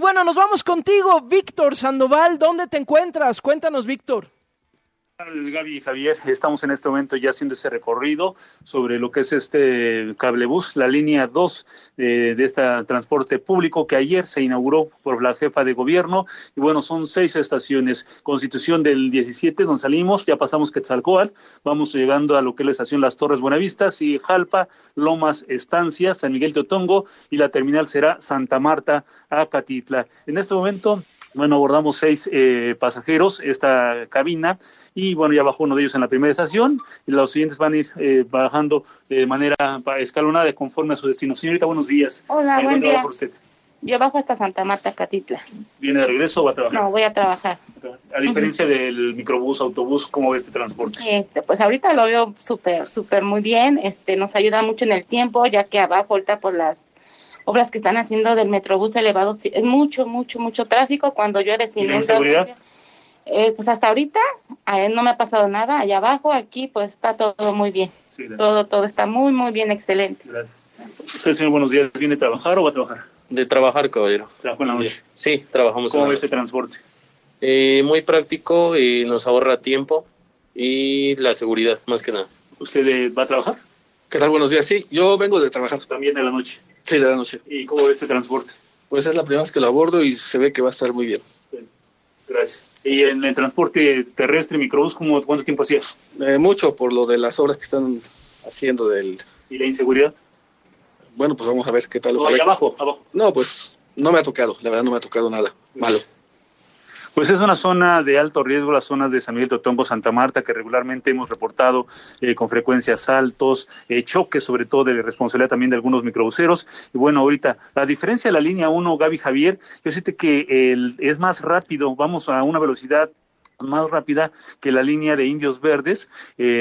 bueno, nos vamos contigo, Víctor Sandoval. ¿Dónde te encuentras? Cuéntanos, Víctor. Gaby y Javier, estamos en este momento ya haciendo ese recorrido sobre lo que es este cablebús, la línea 2 de este transporte público que ayer se inauguró por la jefa de gobierno. Y bueno, son 6 estaciones. Constitución del 17, donde salimos, ya pasamos Quetzalcóatl, vamos llegando a lo que es la estación Las Torres Buenavistas y Jalpa, Lomas Estancia, San Miguel Teotongo, y la terminal será Santa Marta, Acatitla. En este momento, bueno, abordamos 6 pasajeros esta cabina, y bueno, ya bajó uno de ellos en la primera estación, y los siguientes van a ir bajando de manera escalonada conforme a su destino. Señorita, buenos días. Hola, buen día. ¿Dónde usted? Yo bajo hasta Santa Marta, Catitla. ¿Viene de regreso o va a trabajar? No, voy a trabajar. A diferencia del microbús, autobús, ¿cómo ve este transporte? Pues ahorita lo veo súper muy bien. Nos ayuda mucho en el tiempo, ya que abajo ahorita por las obras que están haciendo del metrobús elevado, es mucho tráfico. Cuando llueve sin ¿Y la inseguridad? Pues hasta ahorita no me ha pasado nada. Allá abajo, aquí, pues está todo muy bien. Sí, todo está muy bien, excelente. Gracias. Usted, señor, buenos días. ¿Viene a trabajar o va a trabajar? De trabajar, caballero. ¿Trabajo en la noche? Sí, trabajamos en la noche. ¿Cómo ve ese transporte? Muy práctico y nos ahorra tiempo y la seguridad, más que nada. ¿Usted va a trabajar? ¿Qué tal? Buenos días. Sí, yo vengo de trabajar. ¿También de la noche? Sí, de la noche. ¿Y cómo ve este transporte? Pues es la primera vez que lo abordo y se ve que va a estar muy bien. Sí. Gracias. ¿Y en el transporte terrestre, microbús, cuánto tiempo hacías? Mucho, por lo de las obras que están haciendo del... ¿Y la inseguridad? Bueno, pues vamos a ver qué tal. No, ahí abajo. No, pues no me ha tocado, la verdad no me ha tocado nada malo. Pues es una zona de alto riesgo, las zonas de San Miguel Teotongo, Santa Marta, que regularmente hemos reportado con frecuencia asaltos, choques, sobre todo de responsabilidad también de algunos microbuseros. Y bueno, ahorita, la diferencia de la línea 1, Gaby, Javier, yo siento que es más rápido, vamos a una velocidad más rápida que la línea de Indios Verdes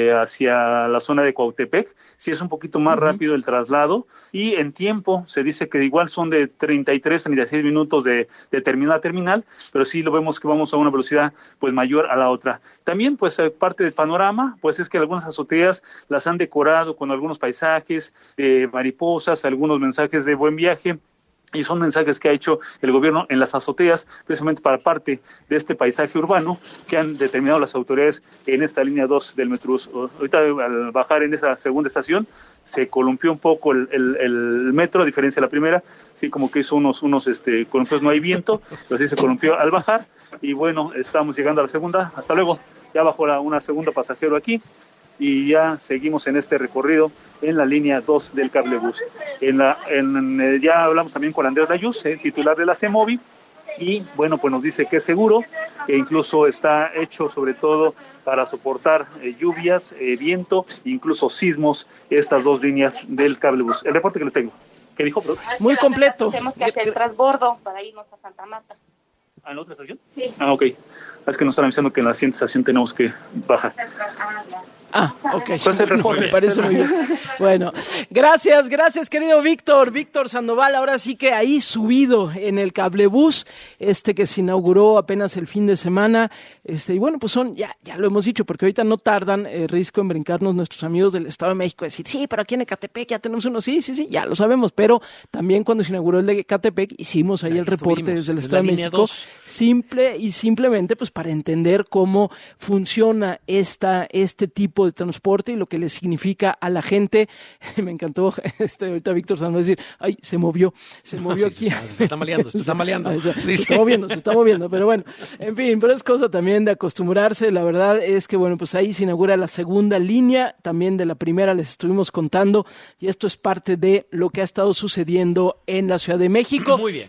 hacia la zona de Cuautepec. Sí es un poquito más rápido el traslado, y en tiempo se dice que igual son de 33 a 36 minutos de terminal a terminal, pero sí lo vemos que vamos a una velocidad pues mayor a la otra. También pues parte del panorama pues es que algunas azoteas las han decorado con algunos paisajes, mariposas, algunos mensajes de buen viaje. Y son mensajes que ha hecho el gobierno en las azoteas, precisamente para parte de este paisaje urbano que han determinado las autoridades en esta línea 2 del Metrobús. Ahorita, al bajar en esa segunda estación, se columpió un poco el metro, a diferencia de la primera, sí, como que hizo unos columpios, no hay viento, pero sí se columpió al bajar. Y bueno, estamos llegando a la segunda. Hasta luego. Ya bajó una segunda pasajero aquí, y ya seguimos en este recorrido en la línea 2 del cablebús. Ya hablamos también con Andrés Layuz, titular de la CEMOVI, y bueno, pues nos dice que es seguro, e incluso está hecho sobre todo para soportar lluvias, viento, incluso sismos, estas 2 líneas del cablebús. El reporte que les tengo. ¿Qué dijo, bro? Muy completo. Tenemos que hacer el transbordo para irnos a Santa Marta. ¿A la otra estación? Sí. Ok. Es que nos están avisando que en la siguiente estación tenemos que bajar. Ok. Pues el reporte. Me parece muy bien. Bueno, gracias, querido Víctor Sandoval. Ahora sí que ahí subido en el cablebús, que se inauguró apenas el fin de semana. Y bueno, pues ya lo hemos dicho, porque ahorita no tardan, Risco, en brincarnos nuestros amigos del Estado de México, decir, sí, pero aquí en Ecatepec ya tenemos uno. Sí, ya lo sabemos, pero también cuando se inauguró el de Ecatepec, hicimos ahí el reporte desde el Estado de México, simplemente pues para entender cómo funciona este tipo de transporte y lo que le significa a la gente. Me encantó ahorita Víctor Sandoval decir, ay, se movió aquí. Se está maleando. Se está moviendo, pero bueno, en fin, pero es cosa también de acostumbrarse. La verdad es que, bueno, pues ahí se inaugura la segunda línea, también de la primera les estuvimos contando, y esto es parte de lo que ha estado sucediendo en la Ciudad de México. Muy bien.